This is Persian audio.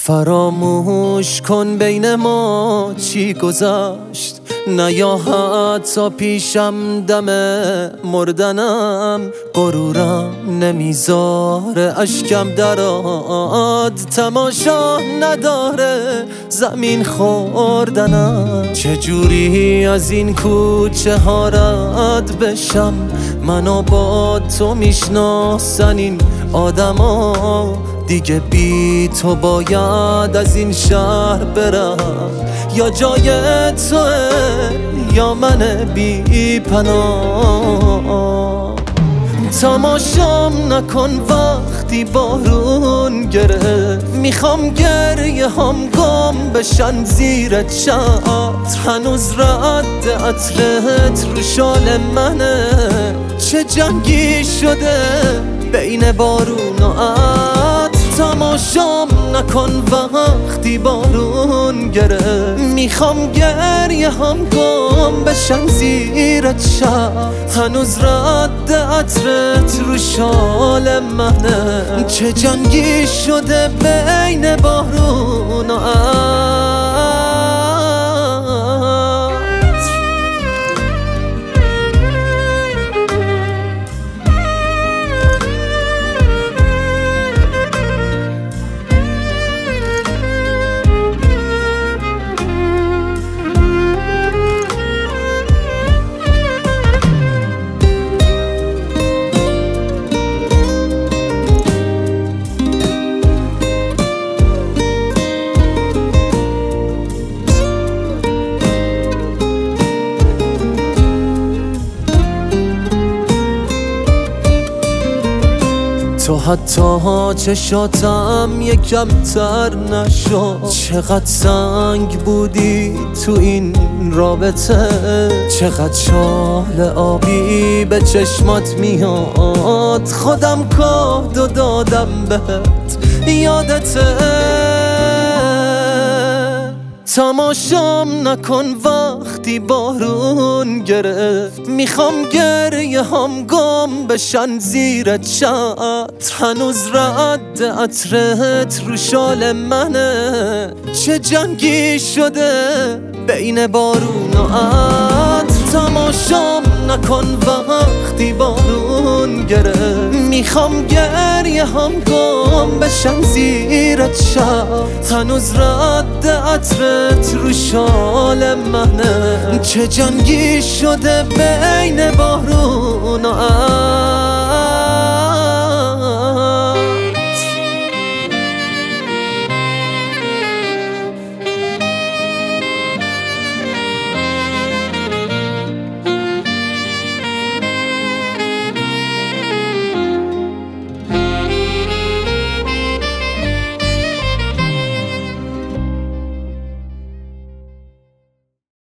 فراموش کن بین ما چی گذشت، نه یا حتی پیشم دم مردنم. غرورم نمیذاره اشکم دراد، تماشا نداره زمین خوردنم. چجوری از این کوچه ها رد بشم، منو با تو میشناسن این آدما. دیگه بی تو باید از این شهر برم، یا جای توه یا من بی پناه. تماشام نکن وقتی بارون گرفت، میخوام گریه هم گم بشن زیر چتر. هنوز رد عطرت رو شال منه، چه جنگی شده بین بارون و عطر. تماشام نکن وقتی بارون گرفت، میخوام گریه هم گم بشن زیر چتر. هنوز رد عطرت رو شال منه، چه جنگی شده بین بارون و عطر. تو حتی چشاتم یکم تر نشد، چقدر سنگ بودی تو این رابطه. چقدر شال آبی به چشمات میاد، خودم کادو دادم بهت یادته. تماشام نکن وقتی بارون گرفت، میخوام گریه هم گم بشن زیر چتر. هنوز رد عطرت رو شال منه، چه جنگی شده بین بارون و عطر. تماشام نکن وقتی بارون گرفت، میخوام گریه هم گم بشن زیر چتر. هنوز رد عطرت رو شال منه، چه جنگی شده بین بارون و عطر.